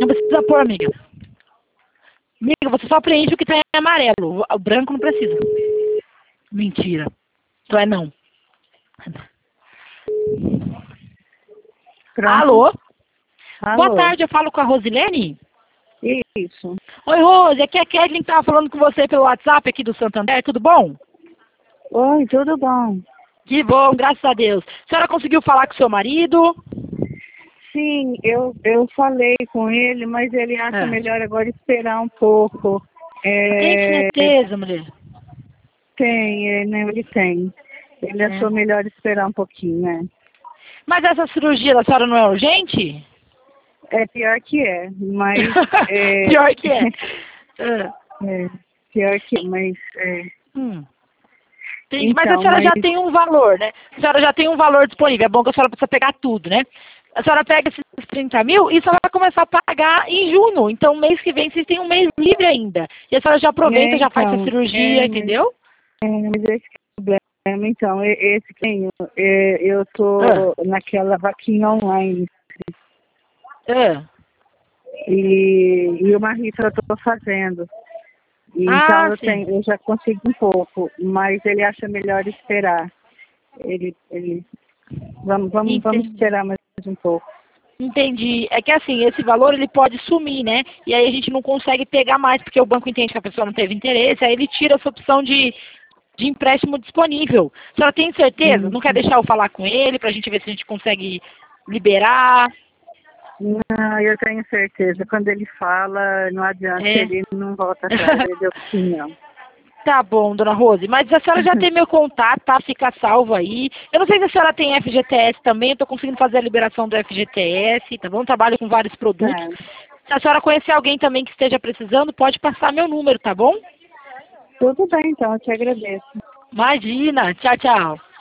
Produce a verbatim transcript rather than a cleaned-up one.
Não precisa pôr, amiga. Amiga, você só preenche o que tá em amarelo. O branco não precisa. Mentira. Então é não. Pronto. Alô? Alô? Boa tarde, eu falo com a Rosilene? Isso. Oi, Rose, aqui é a Kathleen que tava falando com você pelo WhatsApp aqui do Santander, tudo bom? Oi, tudo bom? Que bom, graças a Deus. A senhora conseguiu falar com seu marido? Sim, eu, eu falei com ele, mas ele acha É. melhor agora esperar um pouco. Tem É, certeza, mulher? tem, é, né, ele tem. Ele É. achou melhor esperar um pouquinho, né? Mas essa cirurgia da senhora não é urgente? É pior que é, mas... é, Pior que é. É. é, pior que é, mas... É, Hum. Entendi. então, Mas a senhora mas... já tem um valor, né? A senhora já tem um valor disponível. É bom que a senhora precisa pegar tudo, né? A senhora pega esses trinta mil e só vai começar a pagar em junho. Então, mês que vem, vocês têm um mês livre ainda. E a senhora já aproveita, É, já faz a então, cirurgia, é, mas, entendeu? é, mas esse que é o problema, então, e- esse que tenho, é, eu tô Ah, naquela vaquinha online. ah. E, e uma rifa eu estou fazendo. E então Ah, eu sim. tenho, eu já consigo um pouco, mas ele acha melhor esperar. Ele, ele, vamos, vamos, vamos Entendi. esperar mais um pouco. Entendi. É que assim, esse valor ele pode sumir, né? E aí a gente não consegue pegar mais, porque o banco entende que a pessoa não teve interesse, aí ele tira essa opção de, de empréstimo disponível. A senhora tem certeza? Hum. Não quer deixar eu falar com ele pra gente ver se a gente consegue liberar? Não, eu tenho certeza. Quando ele fala, não adianta, É. ele não volta atrás, ele deu opinião. Tá bom, dona Rose, mas a senhora já tem meu contato, tá? Fica salvo aí. Eu não sei se a senhora tem F G T S também, eu tô conseguindo fazer a liberação do F G T S, tá bom? Trabalho com vários produtos. Tá. Se a senhora conhecer alguém também que esteja precisando, pode passar meu número, tá bom? Tudo bem, então, eu te agradeço. Imagina. Tchau, tchau.